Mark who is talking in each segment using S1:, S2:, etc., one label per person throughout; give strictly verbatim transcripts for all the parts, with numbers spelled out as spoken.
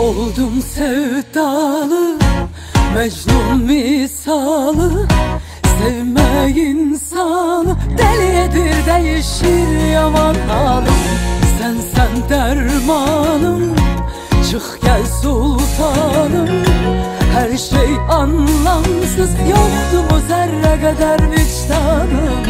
S1: Oldum sevdalı, Mecnun misalı. Sevme insanı deli edir, değişir yaman halim. Sen sen dermanım, çık gel sultanım. Her şey anlamsız, yoktu mu zerre kadar vicdanım.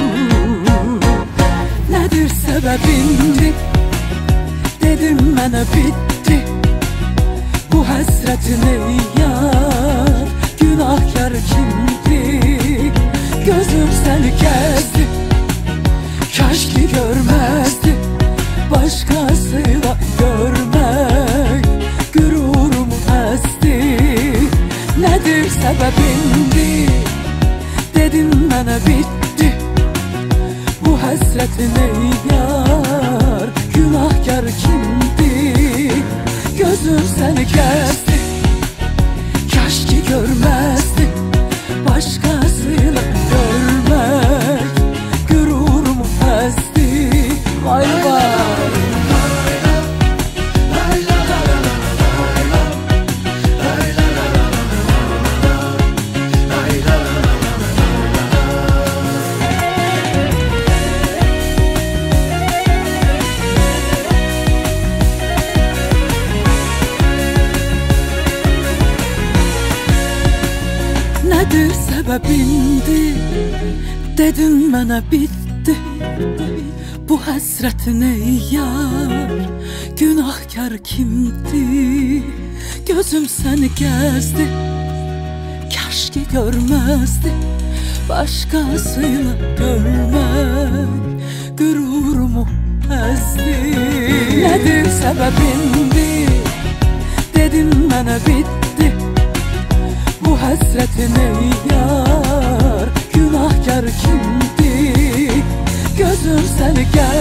S1: Nedir sebebindi, dedim bana bitti bu hasretin ey yar. Günahkar kimdi, gözüm seni gezdi. Keşke görmezdi, başkasıyla görmek gururumu ezdi. Nedir sebebindi, dedim bana bitti bu hasretin ey yar. Günahkar kimdi, gözüm seni gezdi. Keşke görmezdi, başkasıyla görmek gururumu ezdi. Vay vay. Nedir sebebindi, dedim bana bitti bu hasretin ey yar. Günahkar kimdi, gözüm seni gezdi. Keşke görmezdi, başkasıyla görmek gururumu ezdi. Nedir sebebindi, dedim bana bitti bu hasretin ey yar. Günahkar kimdi, gözüm seni gel.